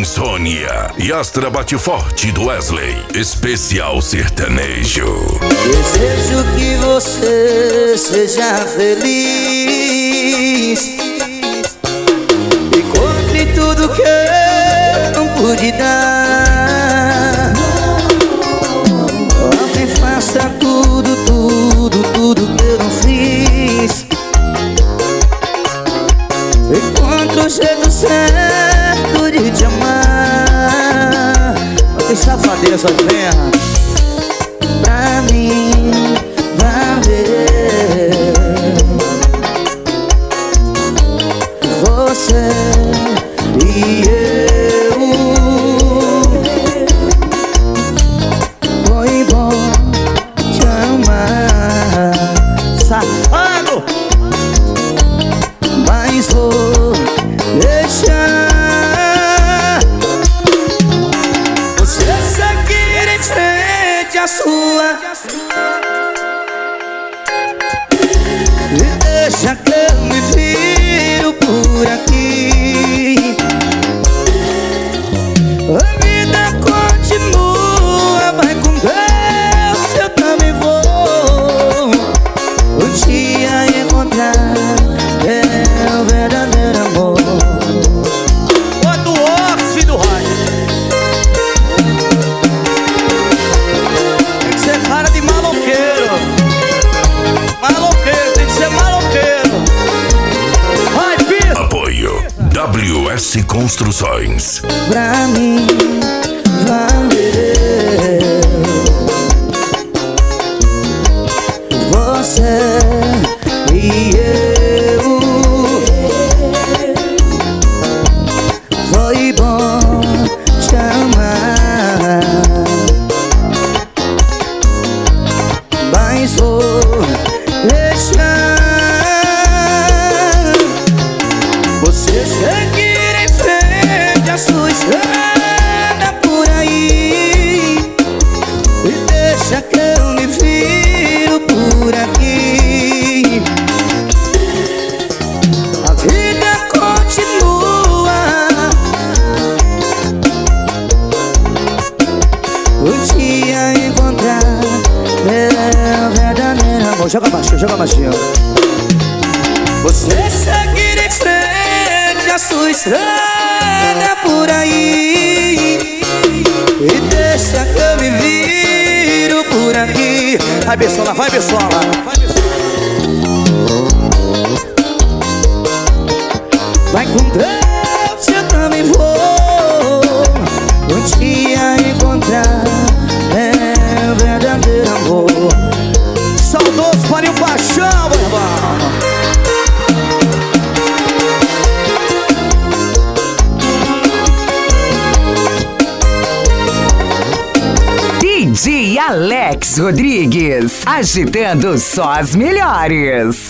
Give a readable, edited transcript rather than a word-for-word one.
Insônia e Astra Bate Forte do Wesley. Especial sertanejo. Desejo que você seja feliz. Encontre tudo que eu não pude dar. Alguém faça tudo que eu não fiz. Encontre o jeito certo de te amar. Que safadeza, terra. Pra mim valer. Você e eu. Foi bom te amar. Safado. Mas vou deixar você seguir em frente à sua. E deixa que eu me viro por aqui. A vida continua, vai com Deus, eu também vou. Um dia encontrar o verdadeiro amor. Bota o óxido do rádio. Tem que ser cara de maloqueiro. Maloqueiro, tem que ser maloqueiro. Vai, filho. Apoio WS Construções. Pra mim valer. Você e eu. Foi bom te amar. Mas vou deixar você seguir em frente a sua estrada por aí. E deixa que eu me viro por aqui. A vida continua. Um dia encontrar meu verdadeiro amor. Joga baixo, joga baixinho. Você seguir em frente a sua estrada por aí. E deixa que eu me viro por aqui. Vai, Bessola, vai, Bessola. Vai com Deus, eu também vou. Um dia encontrar meu verdadeiro amor. Saudoso Parinho Paixão, meu irmão. DJ Alex Rodrigues, agitando só as melhores.